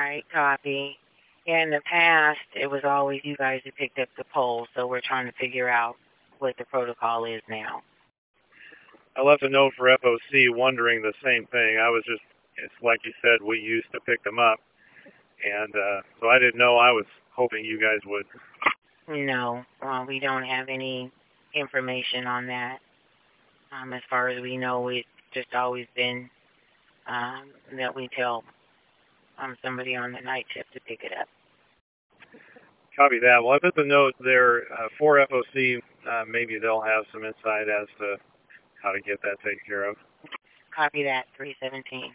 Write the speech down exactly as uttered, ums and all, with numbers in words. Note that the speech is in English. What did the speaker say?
right, copy. In the past, it was always you guys who picked up the poll, so we're trying to figure out what the protocol is now. I left a note for F O C wondering the same thing. I was just, it's like you said, we used to pick them up. And uh, so I didn't know. I was hoping you guys would. No, uh, we don't have any information on that. Um, as far as we know, it's just always been um, that we tell um, somebody on the night shift to pick it up. Copy that. Well, I put the note there uh, for F O C. Uh, maybe they'll have some insight as to how to get that taken care of. Copy that, three seventeen.